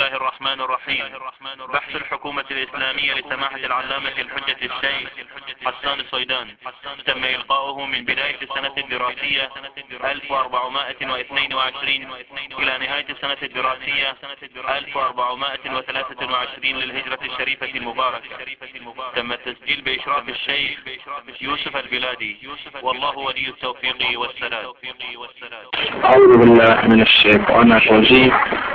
الله الرحمن الرحيم. بحث الحكومة الإسلامية لسماحة العلامة الحجة الشيخ حسان الصيدان تم إلقاؤه من بداية السنة الدراسية 1422 إلى نهاية السنة الدراسية 1423 للهجرة الشريفة المباركة. تم التسجيل بإشراف الشيخ يوسف البلادي، والله ولي التوفيق والسداد. أعوذ بالله من الشيطان الرجيم.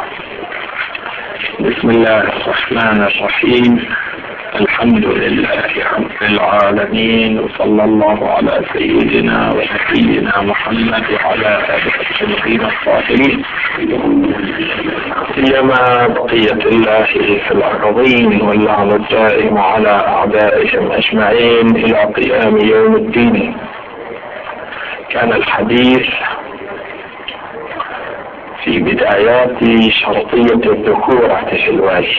بسم الله الرحمن الرحيم. الحمد لله رب العالمين، وصلى الله على سيدنا ونبينا محمد وعلى آله الطيبين الطاهرين، سيما بقية الله في الأرضين واللعن الدائم على أعدائهم أجمعين إلى قيام يوم الدين. كان الحديث في بدايات شرطية الذكورة في الوالي،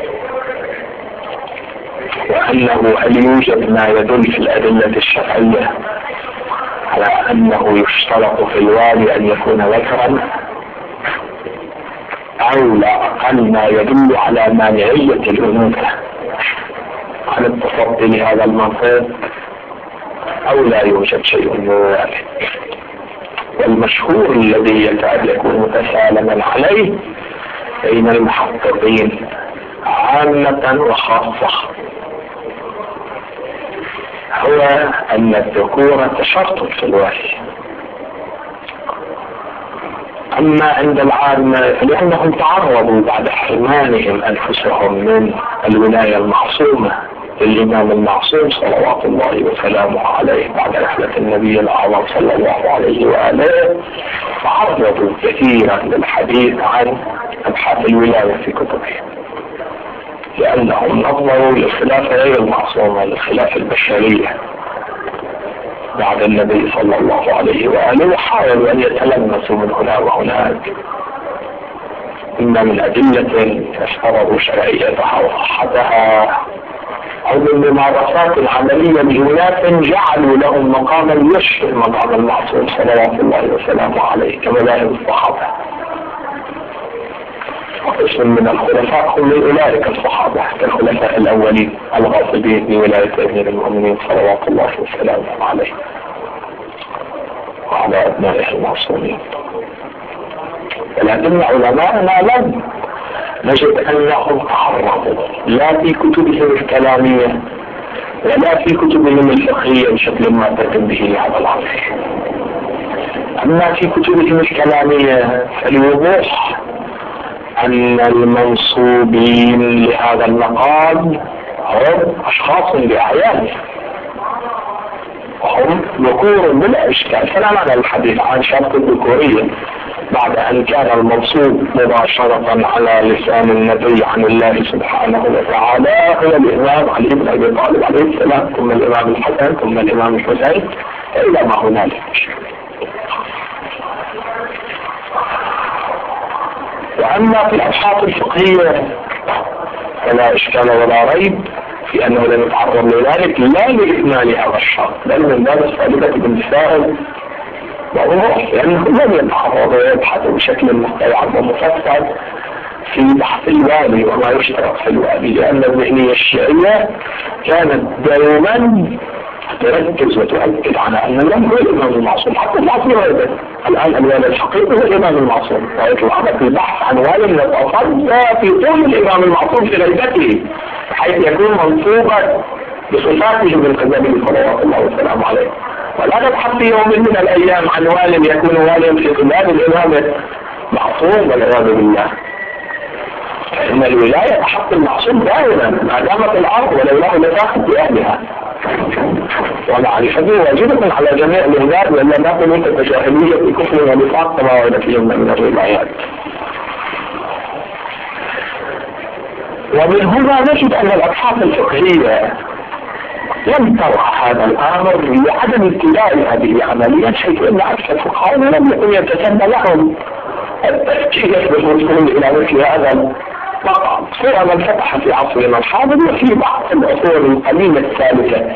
وأنه هل يوجد ما يدل في الأدلة الشرعية على أنه يشترط في الوالي أن يكون ذكرا، أو لا أقل ما يدل على مانعية الأنوثة على التصدي لهذا المنصب، أو لا يوجد شيء من ذلك. والمشهور الذي يكاد يكون متسالما عليه بين المحققين عامة وخاصة هو أن الذكورة شرط في الوالي. أما عند العامة لأنهم تعرضوا بعد حرمانهم أنفسهم من الولاية المعصومة للإمام المعصوم صلوات الله وسلامه عليه بعد رحلة النبي الأعظم صلى الله عليه وآله، تعرضوا كثيرا للحديث عن أبحاث الولاية في كتبهم، لأنهم نظروا للخلافة غير المعصومة، للخلافة البشرية بعد النبي صلى الله عليه وآله، وحاولوا أن يتلمسوا من هنا وهناك، إما من أدلة افترضوا شرعيتها وصحتها، أو من ممارسات عملية لأناس جعلوا لهم مقاما يشبه مقام المعصوم صلوات الله وسلامه عليه كمذاهب الصحابة. وقسم من الخلفاء هم من أولئك الصحابة كالخلفاء الأولين الغاصبين بولاية أمير المؤمنين صلوات الله وسلامه عليه وعلى أبنائه المعصومين. ولكن علماءنا لم نجد أنهم تعرضوا لا في كتبهم الكلامية ولا في كتبهم الفقهية بشكل ما تتم به هذا الأمر. أما في كتبهم الكلامية فالوضوح أن المنصوبين لهذا المقام هم أشخاص بأعيان، وهم ذكور بلا إشكال. فلا معنى الحديث عن شرط الذكورية بعد أن كان المنصوب مباشرة على لسان النبي عن الله سبحانه وتعالى هو الإمام علي بن أبي طالب عليه السلام، ثم الإمام الحسن، ثم الإمام الحسين، إلى ما هنالك. وأما في الأبحاث الفقهية فلا إشكال ولا ريب في أنه لم يتعرض لذلك، لا لإكمال هذا الشرط بل من باب السالبة بالسائل وضوح، لأنه لم يتعرض ويبحث بشكل مستوعب ومفصل في بحث الوالي وما يشترط في الوالي، لأن الذهنية الشيعية كانت دائما تركز وتؤكد على أن الإمام هو الإمام المعصوم. حتى المعصوم أيضا الآن الوالي الحقيقي هو الإمام المعصوم، ويطلع في البحث عن والي يتصدى في طول الإمام المعصوم في غيبته حيث يكون منصوبا بصفاته من قبله صلوات الله وسلامه عليه. ولا نبحث في يوم من الأيام عن والي يكون واليا في قبال الإمام المعصوم والعياذ بالله. فإن الولاية تحت المعصوم دائما ما دامت الأرض ولولاه لتأخذ بأهلها، ومعرفته واجبة على جميع العباد، ولا نقل التجاهلية في كفر ونفاق كما ورد فيهم من الروايات. ومن هنا نجد أن الأبحاث الفقهية لم ترى هذا الأمر لعدم ابتداء هذه عملية، حيث أن أكثر الفقهاء لم يكن يتسنى لهم التفكير بالوصول إلى مثل هذا المقام، سواء من فتح في عصرنا الحاضر وفي بعض العصور القديمة الثالثة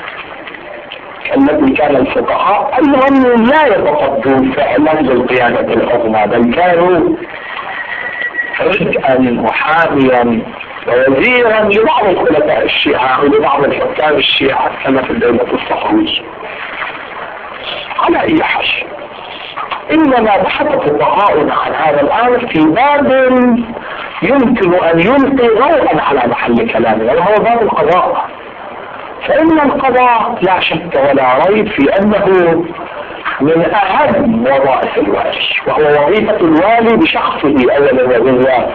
التي كان الفقهاء أنهم لا يتصدون فعلا للقيادة العظمى، بل كانوا رزقا محاميا ووزيرا لبعض الخلفاء الشيعة ولبعض الحكام الشيعة كما في الدولة الصفوية. على اي حال، انما بحث فقهاؤنا عن هذا الامر في باب يمكن ان يلقي ضوءا على محل كلامنا، وهو باب القضاء. فان القضاء لا شك ولا ريب في انه من اهم وظائف الوالي، وهو وظيفة الوالي بشخصه اولا وبالذات.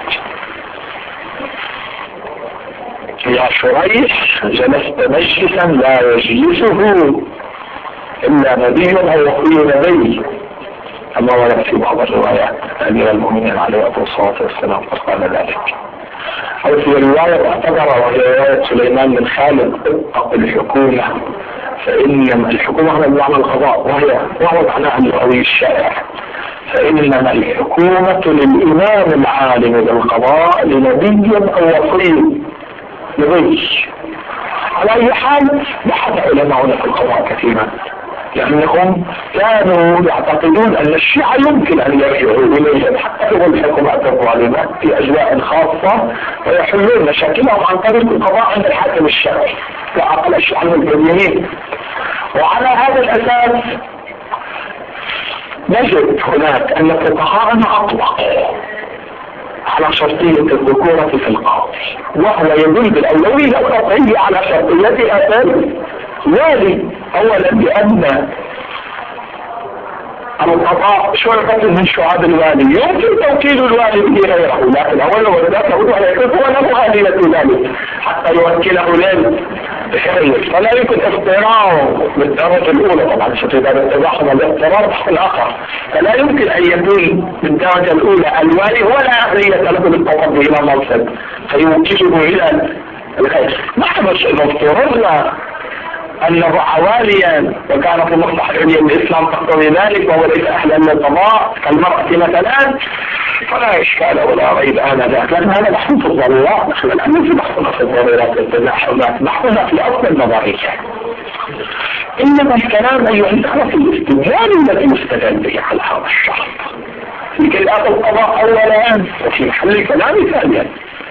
يا شريح جلست مجلسا لا يجلسه الا نبي او وصي نبي، كما ورد في بعض الروايات امير المؤمنين عليه الصلاه والسلام قال ذلك. او في روايه اعتبر وهي روايه سليمان بن خالد اتق الحكومه، فان الحكومه هنا بمعنى القضاء، وهو معناها اللغوي الشائع. فانما الحكومه للامام العالم بالقضاء لنبي او وصي نبي. على اي حال، بحث علماؤنا في القضاء كثيرا، لأنهم كانوا يعتقدون أن الشيعة يمكن أن يرجعوا إليهم حتى في الحكومات الظالمة في أجواء خاصة، ويحلون مشاكلهم عن طريق القضاء عند الحاكم الشرعي كعقل الشيعة المتدينين. وعلى هذا الأساس نجد هناك أن فقهاءنا أطلقوا على شرطية الذكورة في القاضي، وهو يدل بالأولوية القطعية على شرطيتها في الوالي. أولا لأن القضاء شعبة من شعاب الوالي، يمكن توكيل الوالي به غيره، لكن أولا وذلك هو له آلية ذلك حتى يوكله للخير، فلا يمكن اختراعه بالدرجة الأولى. طبعا إذا اتبعنا الاختراع بحث الآخر، فلا يمكن أن يكون بالدرجة الأولى الوالي هو لا أهلية له للتوظيف إلى المنصب فيوكله إلى الخير. نحن افترضنا أنه عواليا، وكان في مصلحة عليا الإسلام تقتضي ذلك، وهو ليس أهلا للقضاء كالمرأة مثلا، فلا إشكال ولا ريب آنذاك، لأن هذا بحث في الضرورات. نحن الآن في بحثنا في الضرورات التزاحمات، بحثنا في أصل النظرية. إنما الكلام أيها الأخوة في الاستدلال الذي يستدل به على هذا الشرط لكي يأتي القضاء أولا، وفي محل الكلام ثانيا.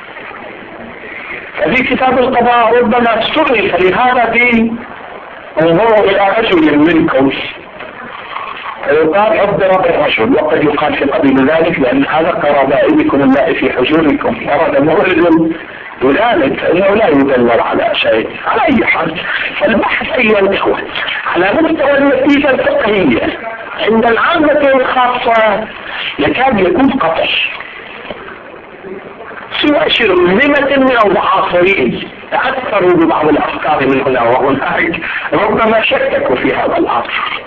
ففي كتاب القضاء ربما استغرق لهذا به انظروا الى رجل منكم، فيقال اضرب الرجل، وقد يقال في قبيل ذلك لان هذا كربائبكم اللائي في حجوركم، اراد مولد ذلك فانه لا يدلل على شيء. على اي حال، فالبحث ايها الاخوه على مستوى النتيجه الفقهيه عند العامه والخاصه يكاد يكون قطعي، سوى شرذمة من المعاصرين تأثروا ببعض الأفكار من هنا وهناك، ربما شككوا في هذا الأمر.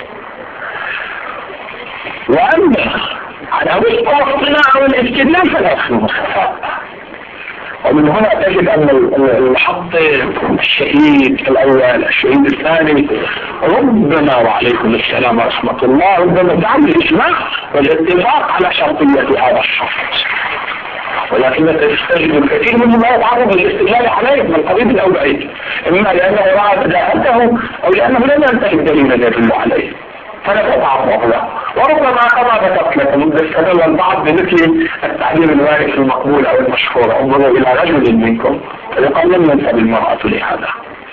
وأما على مستوى الصناعة والاستدلال فلا يخلو خفاء. ومن هنا تجد أن الحط الشهيد الأول الشهيد الثاني ربما وعليكم السلام ورحمة الله ربما تعمل الإجماع والاتفاق على شرطية هذا الشرط، ولكن تستجد الكثير منهم لا يتعرض للاستدلال عليه من قريب او بعيد، اما لانه راى بداهته او لانه لم ينتهي الدليل يدل عليه فلا تتعرض له. وربما كما ذكرت لكم استدل البعض بمثل التعليم الوارد المقبول او المشهور، انظروا الى رجل منكم فيقال لم ينسب المرأة لهذا.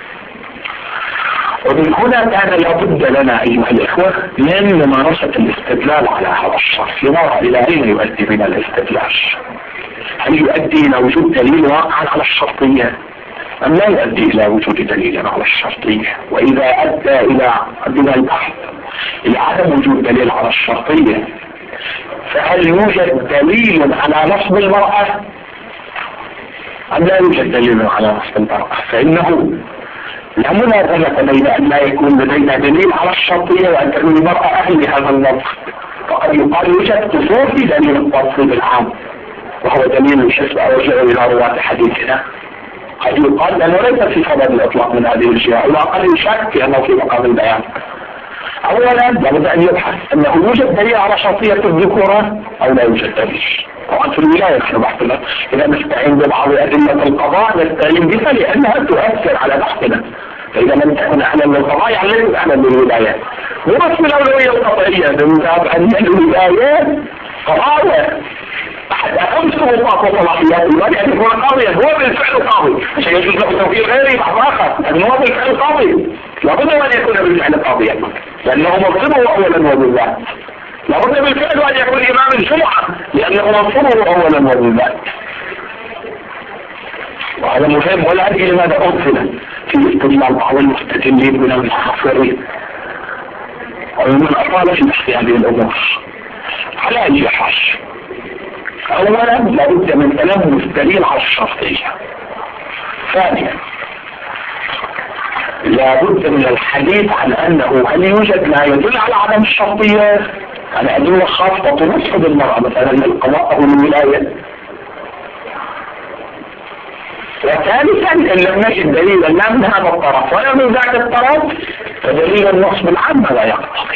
ومن هنا كان لابد لنا ايها الاخوه من ممارسه الاستدلال على هذا الشرط، لنرى الى اين يؤدي بنا الاستدلال. هل يؤدي الى وجود دليل واقع على الشرطيه ام لا يؤدي الى وجود دليل على الشرطيه؟ واذا ادى الى بنا البحث الى عدم وجود دليل على الشرطيه، فهل يوجد دليل على نصب المراه ام لا يوجد دليل على نصب المراه؟ فانه لا منازلة بين أن لا يكون لدينا دليل على الشرطية وأن تكون المرأة أهل لهذا النص. فقد يقال يوجد قصور في دليل التنصيب العام وهو دليل الحسب أرجع إلى رواة حديثنا. قد يقال أنه ليس في سبب الإطلاق من هذه الجهة، ولا أقل شك في أنه في مقام البيان. أولا لابد أن يبحث أنه يوجد دليل على شرطية الذكورة أو لا يوجد دليل. طبعا في الولاية نحن بحثنا إذا نستعين ببعض أدلة القضاء نستعين بها لأنها تؤثر على بحثنا، فإذا لم تكن أهلا للقضاء يعني ليس أهلا للولايات. ونصف الأولوية القضائية من باب أن الولايات قضايا أحد أهم سلطات وصلاحيات الوالي أن يكون قاضيا، هو بالفعل قاضي عشان يجوز له توفيق غيره بعض آخر، أنه هو بالفعل قاضي، لابد أن يكون بالفعل قاضيا لأنه منصبه أولا وبالذات، لابد بالفعل أن يكون إمام الجمعة لأنه منصبه أولا وبالذات. وهذا مهم، ولا أدري لماذا أرسل في استدلال بعض المستدلين من المحافظين ومن أطال في بحث هذه الأمور على أي حال. أولا لابد من تلمس الدليل على الشرطية. ثانيا لابد من الحديث عن أنه هل يوجد ما يدل على عدم الشرطية، على أدلة خاصة تنصب المرأة مثلا القضاء أو الولاية. وثالثا إن لم نجد دليلا لا من هذا الطرف ولا من ذاك الطرف فدليل النصب العام لا يقتضي.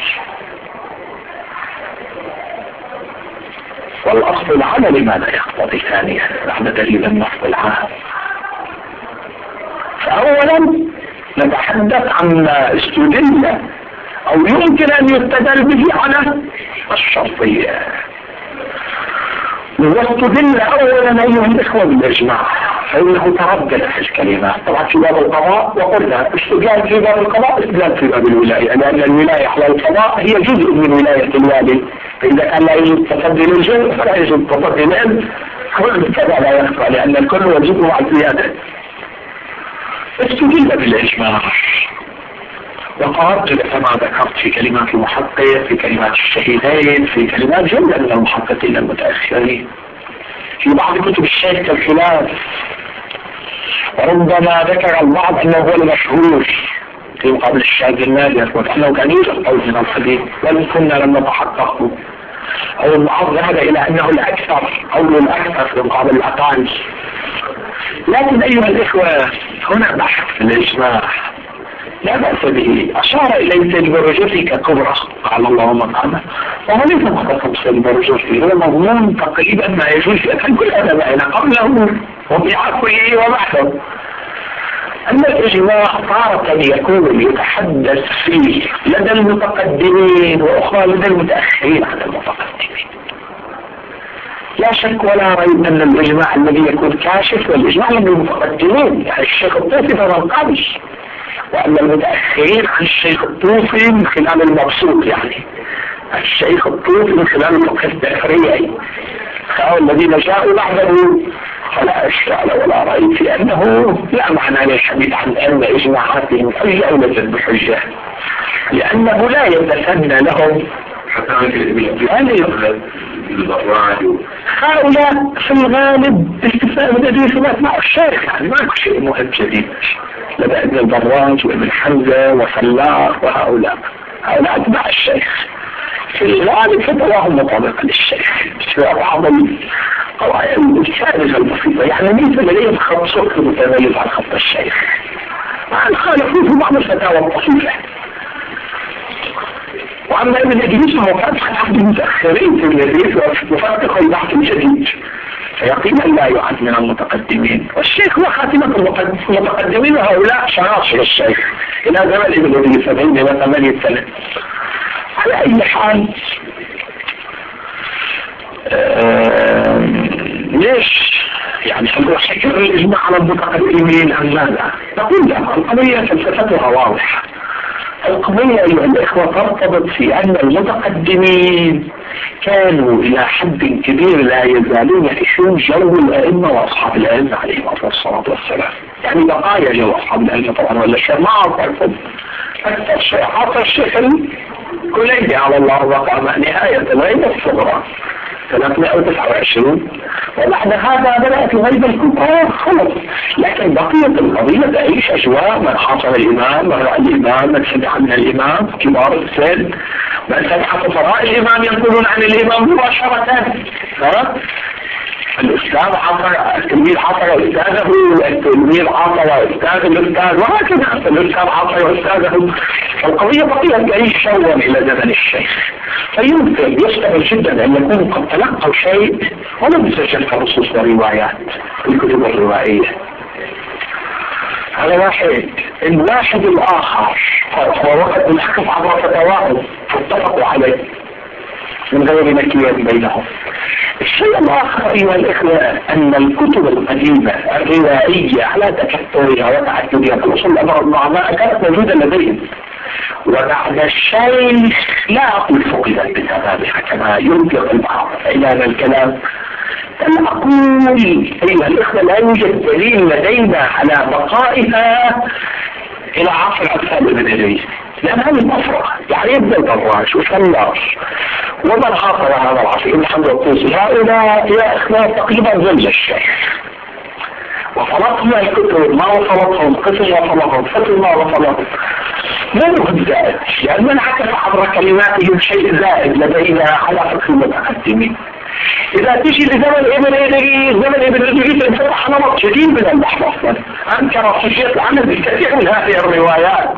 والأصل العمل ما لا يقتضي ثانيا بعد دليل النصب العام. فأولا نتحدث عن استدل أو يمكن أن يستدل به على الشرطية. واستدل أولا أيها الإخوة بالإجماع، فإنه تردد في الكلمات طبعا في باب القضاء، وقلنا استدلال في باب القضاء استدلال في باب الولاية، لأن الولاية على القضاء هي جزء من ولاية الوالي، فإذا كان لا يجب التصدي للجزء فلا يجب التصدي للكل، كذا لا يخفى لأن الكل واجب مع الزيادة. استدل بالإجماع وقال كما ذكرت في كلمات المحقق، في كلمات الشهيدين، في كلمات جملة من المحققين المتأخرين، في بعض كتب الشيخ كالخلاف، وربما ذكر البعض أنه هو المشهور في مقابل الشاذ النادر وكأنه كان يوجد قول من الحديث وإن كنا لم نتحقق، أو البعض ذهب إلى أنه الأكثر قول الأكثر في مقابل الأقل. لكن أيها الإخوة هنا بحث في الإجماع لا بأس به، أشار إليه سيد برجوتي ككبرى قال الله مقامه، وهو ليس مختصم سيد برجوتي، هو مضمون تقريبا ما يجوز أن كل أدبائنا قبله وبعقله وبعده. أن الإجماع تارة يكون يتحدث فيه لدى المتقدمين وأخرى لدى المتأخرين عن المتقدمين. لا شك ولا ريب أن الإجماع الذي يكون كاشف والإجماع الذي المتقدمين يعني الشيخ الطوفي فمن وأن المتأخرين عن الشيخ الطوفي من خلال المبسوط، يعني الشيخ الطوفي من خلال الفقه التفريعي، فهو الذين جاءوا بعده فلا إشكال ولا ريب في أنه لا معنى للحديث عن أن إجماعاتهم حجة أو ليست بحجة، لأنه لا يتسنى لهم هؤلاء في الغالب استفاء من الإجماعات مع الشيخ، يعني ما يكون شيء مهم جديد لدى ابن البراج وابن حمزة وفلاح وهؤلاء أتباع الشيخ في الغالب فتواهم مطابقة للشيخ في بعض القواعد السادسة البسيطة، يعني ليس لديهم خط سكر متميز عن خط الشيخ مع الخالفين في بعض الفتاوى الطفيفة. وأما ابن إدريس هو فتح أحد المتأخرين في الإدريس وفتح البحث الجديد فيقينا لا يعد من المتقدمين، والشيخ هو خاتمة المتقدمين وهؤلاء شناصر الشيخ إلى زمن ابن إدريس 70 إلى 8 سنة. على أي حال ليش يعني هل حكر الإجماع على المتقدمين أم ماذا؟ نقول لا، القضية فلسفتها واضحة. القضية أيها الإخوة ترتبط في أن المتقدمين كانوا إلى حد كبير لا يزالون يعيشون جو الأئمة وأصحاب الأئمة عليهم الصلاة والسلام، يعني بقايا جو أصحاب الأئمة طبعا ولا شيء ما أعرفكم أكثر شيء عطى الشيخ الكليني على الله وقام نهاية الغيبة الصغرى 329 وبعد هذا بدأت الغيبة الكبرى خلص، لكن بقية القضية تعيش أجواء من حاصر الإمام، من رأى الإمام، من سمع من الإمام كبار السن، من سمع فقراء الإمام ينقلون عن الإمام مباشرة. الأستاذ عطى التلميذ عطى أستاذه، التلميذ عطى أستاذ الأستاذ، وهكذا الأستاذ عطى أستاذه. القضية بقية تعيش شوا إلى زمن الشيخ، فيمكن يستمر جدا أن يكون قد تلقوا شيء ولم يسجل كنصوص وروايات في الكتب الروائية. هذا واحد. الواحد الآخر هو وقت الحكم عبر فتواهم فاتفقوا عليه من غير نكية بينهم. الشيء الآخر أيها الإخوة أن الكتب القديمة الروائية على تكثرها وتعددها في الأصول الأمر النعماء كانت موجودة لديهم، وبعد الشيخ لا أقول فقدت بسببها كما ينطق البعض إلى الكلام. أنا أقول أيها الإخوة لا يوجد دليل لدينا على بقائها إلى عصر الأطفال البدري، لأن هذه المفرقة يعني يبدأ الدراج وشلاش ومن حاصل هذا العصر ابن حمد الطوسي هؤلاء يا إخوة تقريبا زلج الشيخ، وصلتهم الكتب ما وصلتهم، قسم وصلتهم، فتل ما وصلتهم، منهم زائد، يعني من حكت عبر كلماتهم شيء زائد لدينا على فقه المتقدمين. إذا تجي لزمن ابن إدريس، زمن ابن إدريس انفتح نمط جديد من البحث أصلا، أنكر خشية العمل بالكثير من هذه الروايات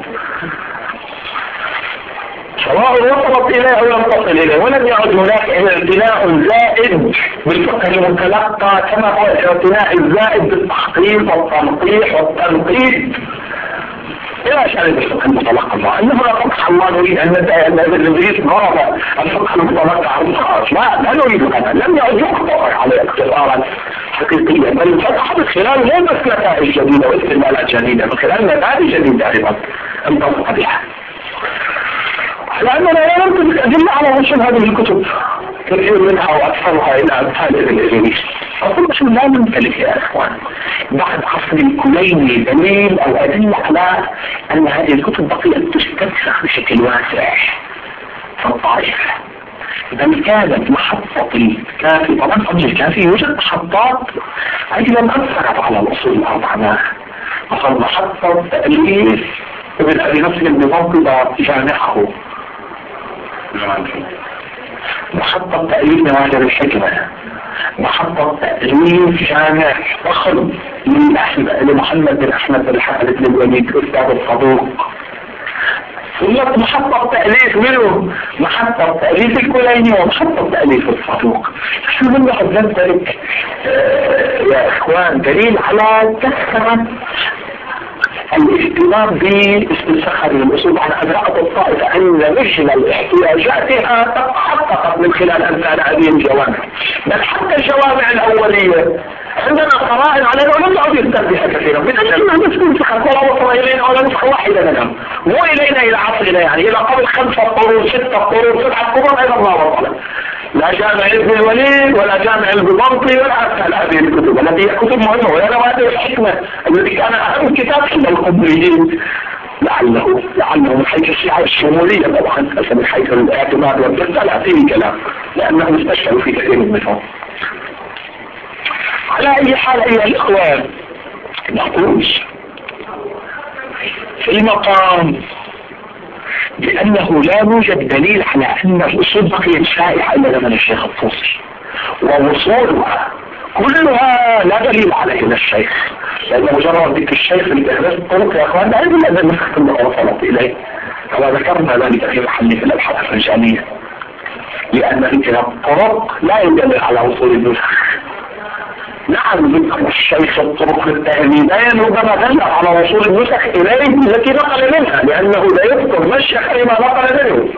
سواء وصلت إليه أو لم تصل إليه، ولم يعد هناك اعتناء زائد بالفقه المتلقى كما هو الاعتناء الزائد بالتحقيق والتنقيح والتنقيد إلى شأن الفقه المتلقى. إنه لا طبعا الله نريد أن ندعي أن ابن إدريس ضرب الفقه المتلقى عن الخاص، لا نريد هذا، لم يعد يقتصر عليه اقتصارا حقيقيا، بل فتح من خلال مو بس نتائج جديدة واستعمالات جديدة، من خلال نتائج جديدة أيضا انتصر بها. لأننا لا نمكن أدلة على وصول هذه الكتب كثير منها وأكثرها إلى أمثال ابن إدريس، أقول شو لا نمتلك يا إخوان بعد عصر الكليني دليل أو أدلة على أن هذه الكتب بقيت تستنسخ بشكل واسع في الطائفة، بل كانت محطة الكافي. طبعا قبل الكافي يوجد محطات أيضا أثرت على الأصول الأربعة، مثلا محطة تأليف ابن أبي نصر بضبط جامعه، محطة تأليف نوادر الحكمة، محطة تأليف جامع ضخم لمحمد بن أحمد بن الحارث بن الوليد أستاذ الصدوق، ثم محطة تأليف منه محطة تأليف الكليني ومحطة تأليف الصدوق. شو من بعد ذلك يا إخوان دليل على كثرة الاهتمام باستنساخ هذه الأصول على أدراءة الطائفة أن مجمل احتياجاتها تحققت من خلال أمثال هذه الجوامع، بل حتى الجوامع الأولية عندنا قرائن على أنه لم يعد يستنبها كثيرا من أجل أنها نستنسخ ولا وصل إلينا ولا نسخة واحدة منها، مو إلينا إلى عصرنا، يعني إلى قبل 5 قرون 6 قرون 7 قرون أيضا ما وصلت، لا جامع ابن الوليد ولا جامع البيضاوي ولا أمثال هذه الكتب التي هي كتب مهمة، ولا نوادر الحكمة الذي كان أهم كتاب عند القبوريين لعله من حيث الشيعة الشمولية طبعا، من حيث الاعتماد والدرس لا فيه كلام لأنهم استشكلوا في كثير منهم. على أي حال أيها الإخوان نقول في المقام بأنه لا يوجد دليل على أن الأصول بقيت شائعة إلى زمن الشيخ الطوسي، ووصولها كلها لا دليل عليه إلى الشيخ، لأن مجرد ذكر الشيخ في الإحداث الطرق يا أخوان لا يدل أن المسخة اللي وصلت إليه، كما ذكرنا ذلك في محل في الأبحاث الرجالية، لأن ذكر الطرق لا يدل على وصول النسخ. نعم ذكر الشيخ الطرق التهذيبين ربما دل على وصول النسخ إليه التي نقل منها، لأنه لا يذكر ما الشيخ لما نقل منه،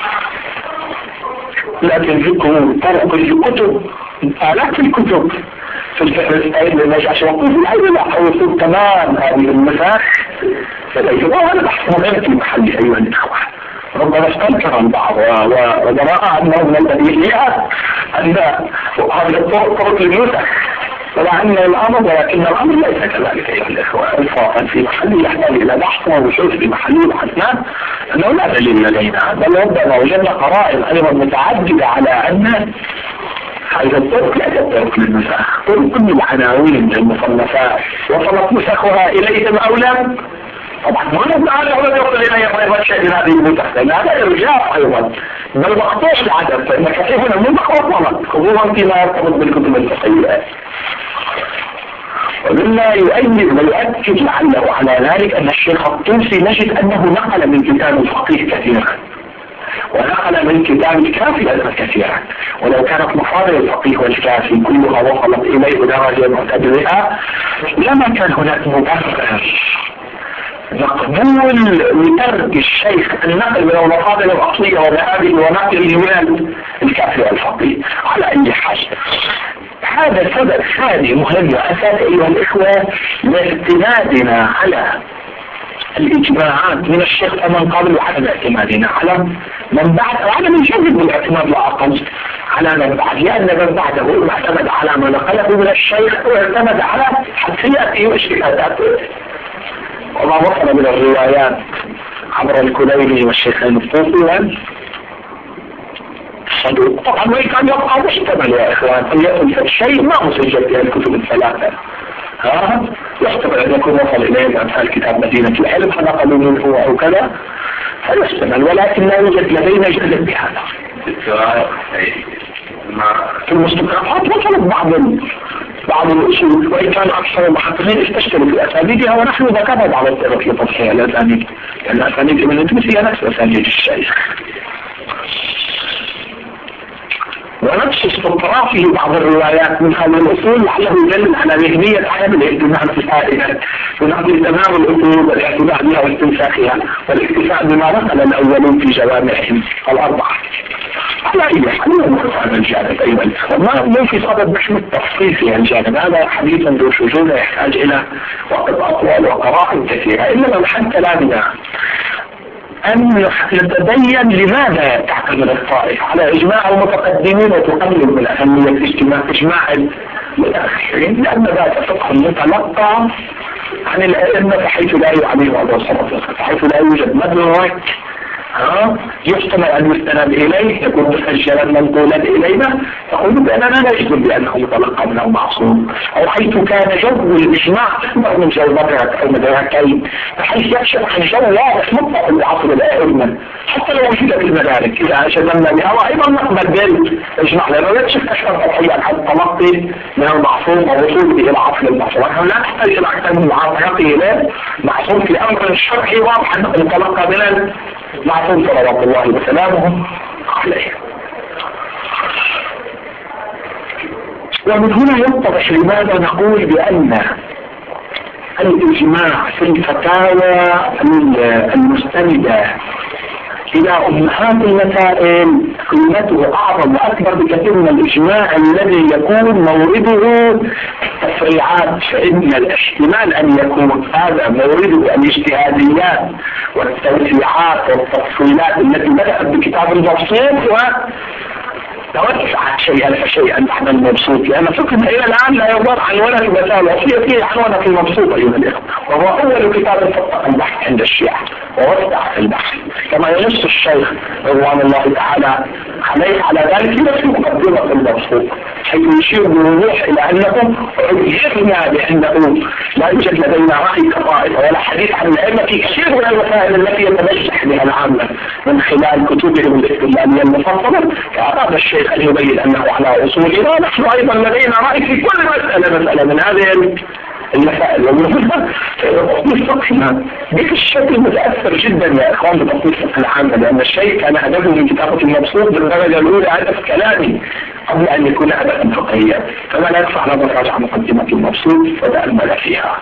لكن ذكر طرق الكتب آلاف الكتب في الفهرستين للنجاش وقوف الحين لا وصول تمام هذه النسخ فليس هذا بحث مهم في محل أيها الإخوة. ربما استنكر البعض ورأى أنه من البديهيات أن هذه الطرق للنسخ ولعل الأمر، ولكن الأمر ليس كذلك أيها الإخوة إنصافا في محل يحتاج إلى بحث ووصول في محل بحثنا أنه لا دليل لدينا، بل ربما وجدنا قرائن أيضا متعددة على أن هذه الطرق لا طرق للنسخ، طرق العناوين للمصنفات وصلت نسخها إليهم أو لم. طبعا ما نبنى على أولا يصل إليه أيضا شيء من هذه المسخ، لأن هذا إرجاع أيضا بل مقطوع العدد، فإن كثير من المقطوع وصلت خصوصا فيما يرتبط بالكتب الفقهية، ومما يؤيد ويؤكد لعله على ذلك أن الشيخ الطوسي نجد أنه نقل من كتاب الفقيه كثيرا ونقل من كتاب الكافي أيضا كثيرا، ولو كانت مصادر الفقيه والكافي كلها وصلت إليه درجة معتبرها لما كان هناك مبرر مقبول لترك الشيخ النقل من المصادر الأصلية وذهابه ونقله من الكافر والفقيه على أي حال. هذا سبب ثاني مهم وأساس أيها الإخوة لاعتمادنا على الإجماعات من الشيخ ومن قبل، وعدم اعتمادنا على من بعد، وعدم الجزء بالاعتماد لا أقل على من بعد، لأن من بعده اعتمد على ما نقله من الشيخ واعتمد على حسياته واجتهاداته وما وصل من الروايات عبر الكليلي والشيخين الطوفي والصدوق. طبعا وإن كان يبقى محتمل يا إخوان أن يكون الشيء ما مسجل في الكتب الثلاثة، يحتمل أن يكون وصل إليه أمثال كتاب مدينة العلم فنقلوا منه أو كذا، فيحتمل، ولكن لا يوجد لدينا جهد بهذا. في المستقرات وصلت بعض الأصول، وإن كان أكثر المحققين استشكلوا في أسانيدها، ونحن ذكرنا بعض الطرق لتصحيح الأسانيد، لأن أسانيد ابن إدريس هي نفس أسانيد الشيخ، ونفس استطرافه بعض الروايات من هذه الأصول لعله يدل على ذهنية عدم الاهتمام بفائدة ونقضي تمام الأصول والاعتماد بها واستنساخها والاكتفاء بما نقل الأولون في جوامعهم الأربعة. على أي حال نقف هذا الجانب أيضا، ما في صدد نحن التفصيل في الجانب هذا، حديث ذو شجون يحتاج إلى وقت أطول وقراءة كثيرة، إنما محل كلامنا أن نتبين لماذا تعتمد الطائفة على إجماع المتقدمين وتقلل من أهمية إجماع المتأخرين، لأن ذات فقه متلقى عن الأئمة حيث لا يعلم أبو الصلاة، حيث لا يوجد مدرك يحتمل أن يستند إليه يكون مسجلا منقولا إلينا، تقول بأننا لا نجد بأنه متلقى منه معصوم، أو حيث كان جو الإجماع أكبر من جو مدرك أو مدركين، بحيث يكشف عن جو واضح مطلق لعصر الأئمة حتى لو وجدت المدارك إذا أجدنا بها، وأيضا نقبل بالإجماع لأنه يكشف أشهر تضحية عن التلقي من المعصوم ووصوله إلى عصر المعصوم. نحن لا نحتاج إلى أكثر من معرفته إليه معصوم في أمر شرعي واضح أنه متلقى من معصوم صلوات الله وسلامه عليه. ومن هنا يتضح لماذا نقول بأن الإجماع في الفتاوى المستندة إلى أمهات المسائل قيمته أعظم وأكبر بكثير من الإجماع الذي يكون مورده التفريعات، فإن الاحتمال أن يكون هذا مورده الاجتهاديات والتوسيعات والتفصيلات التي بدأت بكتاب المبسوط توسعت شيئا فشيئا بعد المبسوط، لأن فكرة إلى الآن لا يضر عنوانها المسائل وفيه عنوانها في المبسوط أيها الإخوة، وهو أول كتاب فتح البحث عند الشيعة ووسع في البحث كما ينص الشيخ رضوان الله تعالى عليه على ذلك في مقدمة المبسوط، حيث يشير بوضوح إلى أنه عجزنا بأنه لا يوجد لدينا رأي كطائفة ولا حديث عن الأئمة في كثير من المسائل التي يتمسح بها العامة من خلال كتبهم الاستدلالية المفصلة، فأراد الشيخ أن يبين أنه على أصولنا، ونحن أيضا لدينا رأي في كل مسألة من هذه المسائل، والمهمة تطبيق فقهنا بشكل متأثر جدا يا إخوان بتطبيق فقه العامة، لأن الشيء كان هدفه من كتابة المبسوط بالدرجة الأولى هدف كلامي قبل أن يكون هدفا فقهيا، فما لا يدفع على مراجعة مقدمة المبسوط وتأمل فيها.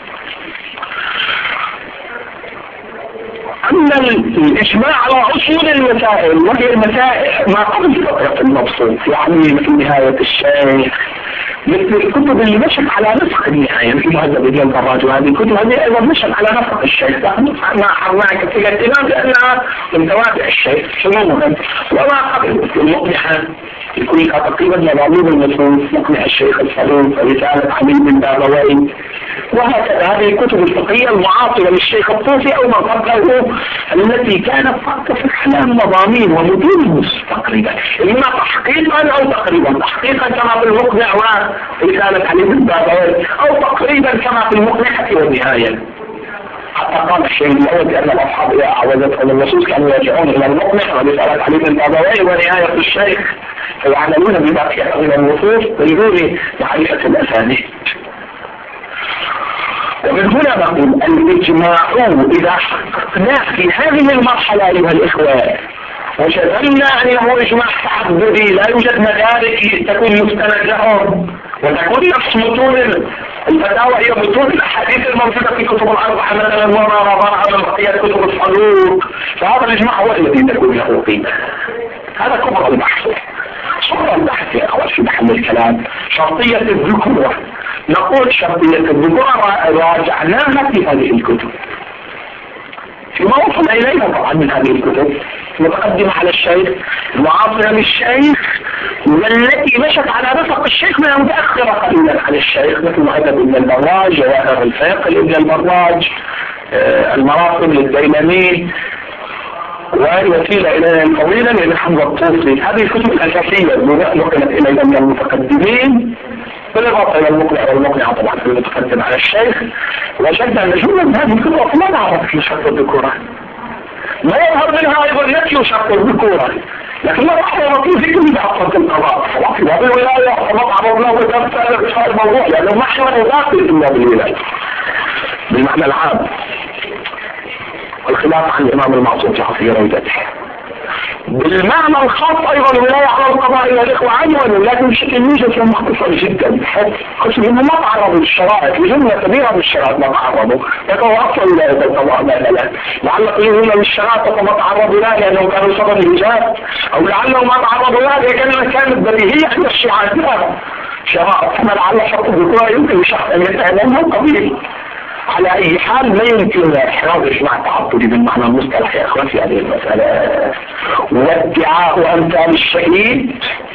أما الإجماع على أصول المسائل وهي المسائل ما قبل فترة المبسوط، يعني مثل نهاية الشيخ، مثل الكتب اللي مشت على نسخ النهاية مثل مهذب ابن الدراج، وهذه الكتب هذه أيضا مشت على نسخ الشيخ، ما حرناك في الاهتمام لأنها من توابع الشيخ شموما، وما قبل المقنعة كلها تقريبا مضامين النصوص، مقنع الشيخ الصدوق، رسالة علي بن دابوي، وهكذا هذه الكتب الفقهية المعاصرة للشيخ الطوفي أو ما قبله التي كانت تقتصر على مضامين ومدين النصوص تقريبا، إما تحقيقا أو تقريبا، تحقيقا كما في المقنع ورسالة علي بن دابوي، أو تقريبا كما في المقنعة والنهاية. حتى قال الشيء الأول بأن الأصحاب إذا أعوذتهم النصوص كانوا يرجعون إلى المقنع ورسالة علي بن دابوي ونهاية الشيخ، فيعلمون بما فيها من النصوص بدون معرفة الأسانيد. ومن هنا نقول الإجماع إذا حققناه في هذه المرحلة أيها الإخوة وجدنا أنه إجماع تعبدي لا يوجد مدارك تكون مستند لهم، وتكون نفس متون الفتاوى هي ومتون الأحاديث الموجودة في كتب الأربعة مثلا وما رضاها من بقية كتب الصدوق، فهذا الإجماع هو الذي تكون له قيمة. هذا كبر البحث. صور البحث يا أخوان في محل الكلام شرطية الذكورة. نقول شرطية الذكورة راجعناها في هذه الكتب فيما وصل إلينا طبعا من هذه الكتب متقدمة على الشيخ، معاصرة للشيخ، والتي مشت على رفق الشيخ من متأخرة قليلا عن الشيخ، مثل مهذب ابن البراج، جواهر الفيقل ابن البراج، المراقب للديلمي، ووسيلة إلينا الفضيلة لابن حمزة الطوسي. هذه الكتب الأساسية نقلت إلينا من المتقدمين بالإضافة إلى المقنع والمقنع طبعا في المتقدم على الشيخ. وجدنا أن جملة من هذه الكتب ما نعرف في شرط الذكورة، ما يظهر منها أيضا نفي شرط الذكورة، لكن ما رح يرى في ذكر بحصة القضاء في هذه الولاية ما تعرض له وتمثل في هذا الموضوع، لأنه ما حمل ذاتي إلا بالولاية بالمعنى العام، والخلاف عن الإمام المعصوم في رويدته. بالمعنى الخاص أيضا الولاية على القضاء والإخوة عنوان، لكن بشكل موجز ومختصر جدا، خصوصا إنه ما تعرضوا للشرائط، لجملة كبيرة من الشرائط ما تعرضوا، لكن أصلا ولاية القضاء لا لعل قليلون من الشرائط ما تعرضوا لها لأنهم كانوا صدر الإجابة، أو لعلهم ما تعرضوا لها لأنها كانت بديهية عند الشيعة لها شرائط، كما لعل شرط الذكورة يمكن لشخص أن يتعلمها قبيل. على اي حال ما يمكن احراز اجماع تعطلي بالمعنى المصطلح يا اخوان في هذه المسألة، وادعاء امثال الشهيد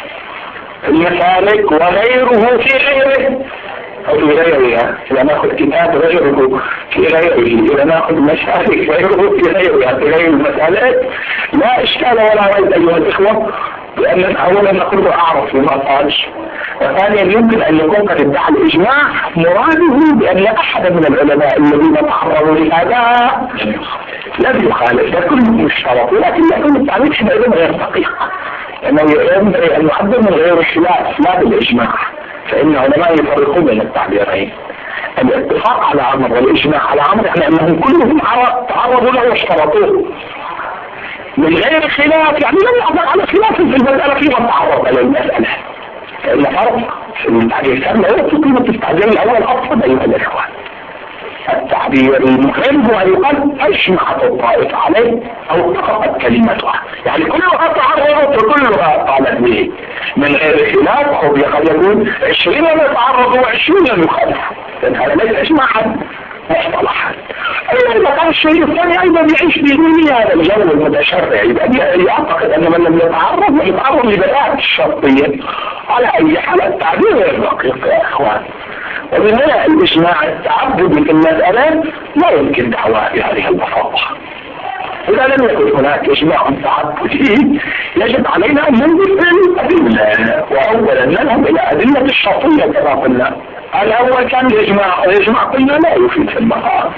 المسالك وغيره في غيره او في غيرها، اذا ناخذ كتاب غيره في غيره، اذا ناخذ مسالك غيره في غيرها في غير المسالك، لا اشكال ولا ريب ايها الاخوة، لأن أولا نقول أعرف ما قال، وثانيا يمكن أن يكون قد ادعى الإجماع مراده بأن أحد من العلماء الذين تعرضوا لهذا لم يخالف، ده كله الشرط، ولكن يكون التعليق حينئذ غير دقيق، لأنه ينبغي أن يعبر من غير الخلاف لا بالإجماع، فإن علماء يفرقون بين التعبيرين. الاتفاق على أمر والإجماع على أمر يعني أنهم كلهم تعرضوا له واشترطوه من غير خلاف، يعني لم يحضر على خلاف في المسألة فيما تعرض إلى المسألة، فإن فرق في التعبير لا يمكن قيمة التعبير الأول أفضل أيها الإخوة. التعبير المهم هو أن يقال أجمعت الطائفة عليه أو اتفقت كلمتها، يعني كلها تعرضت وكلها قالت به من غير خلاف، أو قد يكون 20 لم يتعرضوا و20 لم يخالفوا، لأن هذا ليس إجماعا مصطلحا. أيضا إذا كان الشيء الثاني أيضا يعيش بدون هذا الجو المتشرع، يعتقد أن من لم يتعرض لبداية الشرطية على أي حال التعبير غير دقيق يا إخوان. ومن هنا الإجماع التعبد في المسألة لا يمكن دعواه بهذه البساطة. إذا لم يكن هناك إجماع تعبدي يجب علينا أن ننظر الأدلة، وأولا نذهب إلى أدلة الشرطية كما قلنا. الأول كان الإجماع قلنا لا يفيد في المقام.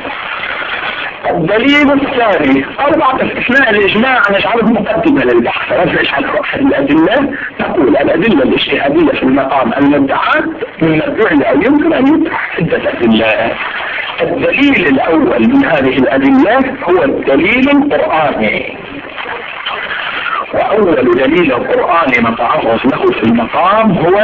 الدليل الثاني أربعة استثناء الإجماع نجعله مقدمة للبحث، نجعل أحد الأدلة نقول الأدلة الاجتهادية في المقام المدعاة من مدعي أو يمكن أن يطرح عدة أدلة. الدليل الأول من هذه الأدلة هو الدليل القرآني، وأول دليل قرآني نتعرض له في المقام هو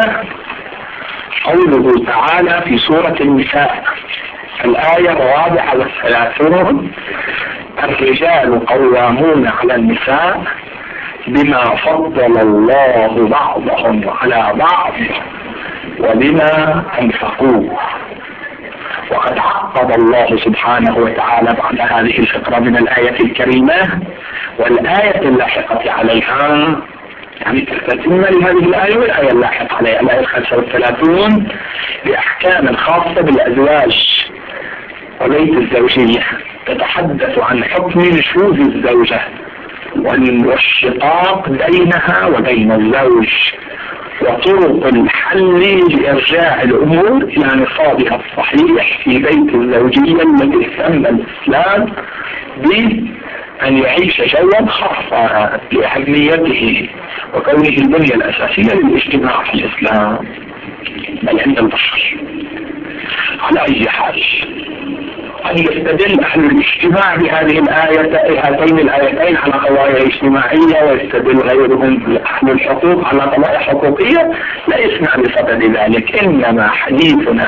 قوله تعالى في سورة النساء الآية 34: الرجال قوامون على النساء بما فضل الله بعضهم على بعض وبما أنفقوا. وقد عقب الله سبحانه وتعالى بعد هذه الفقرة من الآية الكريمة والآية اللاحقة عليها، يعني تتمة لهذه الآية والآية اللاحقة عليها الآية 35 بأحكام خاصة بالأزواج وليس الزوجية، تتحدث عن حكم نشوز الزوجة والشقاق بينها وبين الزوج وطرق الحل لإرجاع الأمور إلى نصابها الصحيح في بيت الزوجية التي سمى الإسلام بأن يعيش جوا خاصا لأهميته وكونه البنية الأساسية للاجتماع في الإسلام بل عند البشر. على أي حال أن يستدل أهل الاجتماع بهذه هاتين الآيتين على قضايا اجتماعية، ويستدل غيرهم أهل الحقوق على قضايا حقوقية، لا يسمع بسبب ذلك. إنما حديثنا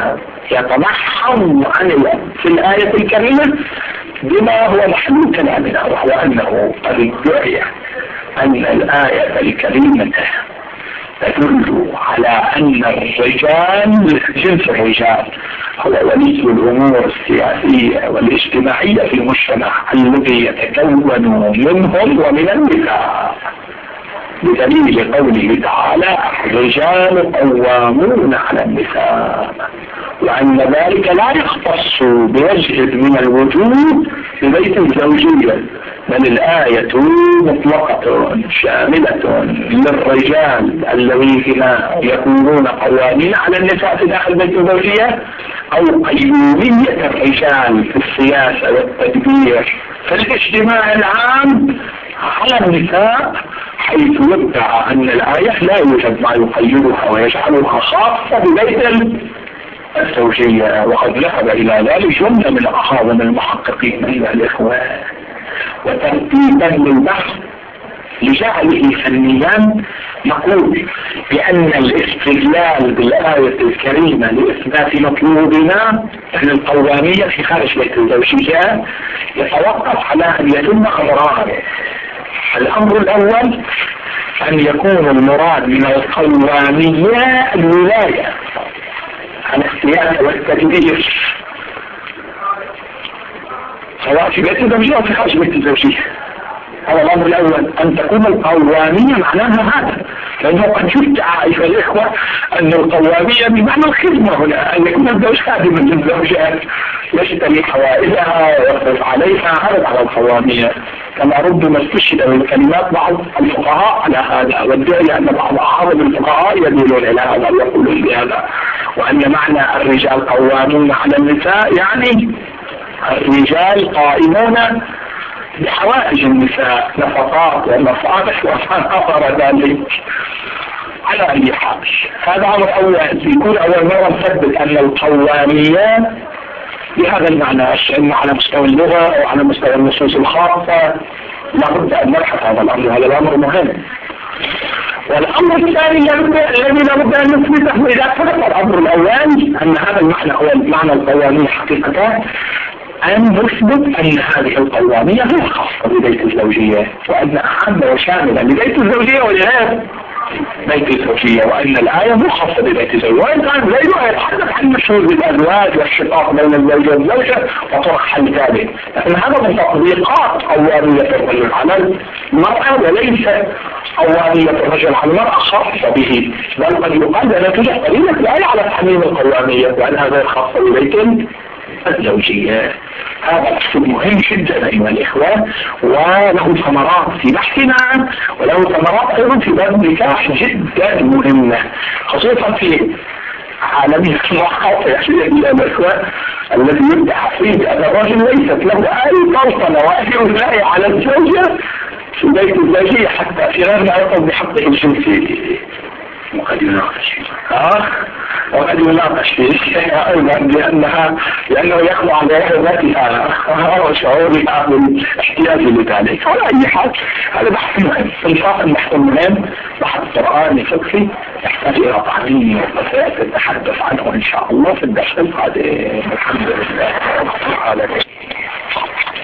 يتمحض في الآية الكريمة بما هو محل كلامنا، وهو أنه قد ادعي أن الآية الكريمة تدل على أن الرجال جنس الرجال هو ولي الأمور السياسية والاجتماعية في المجتمع الذي يتكون منهم ومن النساء، بدليل قوله تعالى الرجال قوامون على النساء، وأن ذلك لا يختص بوجه من الوجود ببيت الزوجية، بل الآية مطلقة شاملة للرجال الذين يكونون قوامين على النساء في داخل بيت الزوجية، أو قيومية الرجال في السياسة والتدبير في الاجتماع العام على النساء، حيث يدعى أن الآية لا يوجد ما يقيدها ويجعلها خاصة ببيت الزوجية. وقد ذهب إلى ذلك جملة من أعظم المحققين أيها الإخوة، وترتيبا للبحث لجعله فنيا يقول بأن الاستدلال بالآية الكريمة لإثبات مطلوبنا أن القوامية في خارج بيت الزوجية يتوقف على أن يتم أمران. الأمر الأول أن يكون المراد من القوامية الولاية على السياسة والتدبير، سواء في بيت الزوجية أو في خارج بيت الزوجية. هذا الأمر الأول، أن تكون القوامية معناها هذا، لأنه قد يدعى أيها الإخوة أن القوامية بمعنى الخدمة هنا، أن يكون الزوج خادما للزوجات يشتري حوائجها ويصرف عليها، هذا على القوامية، كما ربما استشهد من كلمات بعض الفقهاء على هذا، وادعي أن بعض أعظم الفقهاء يدلون إلى هذا ويقولون بهذا، وأن معنى الرجال قوامون على النساء يعني الرجال قائمون بحوائج النساء، نفقات ومصالح وما أثر ذلك. على أي حال هذا أمر أول، يكون أول مرة نثبت أن القوامية بهذا المعنى، إما على مستوى اللغة أو على مستوى النصوص الخاصة، لابد أن نبحث هذا الأمر، هذا الأمر مهم. والأمر الثاني الذي لابد أن نثبته إذا ثبت الأمر الأول أن هذا المعنى هو المعنى القوامي حقيقة، أن نثبت أن هذه القوامية هي خاصة ببيت الزوجية، وأن أعم وشاملة لبيت الزوجية ولغير بيت الزوجية، وأن الآية مو خاصة ببيت الزوجية، وإن كان زيدها يتحدث عن مشهور بالأزواج والشقاق بين الزوج والزوجة وطرق حل ذلك، لكن هذا من تطبيقات قوامية الرجل على المرأة، وليس قوامية الرجل على المرأة خاصة به، بل قد يقال أن توجد قليلة الآية على تحميل القوامية، وأن هذا خاصة ببيت الزوجية. هذا بحث مهم جدا أيها الإخوة، وله ثمرات في بحثنا، وله ثمرات أيضا في باب النكاح جدا مهمة، خصوصا في عالمية المعاصر يا الإخوة الذي يدعى فيه أن الرجل ليست له أي توصل وأي ولاية على الزوجة في بيت الزوجية حتى في غير ما يقوم بحقه الجنسي، وقد يناقش فيه أيضا لأنه يخضع لرغبتها وشعورها بالاحتياج لذلك. على أي حال هذا بحث مهم، الفاصل بحث مهم، بحث قرآني فقهي يحتاج إلى تعليم وسنتحدث عنه إن شاء الله في الدرس القادم. الحمد لله رب العالمين.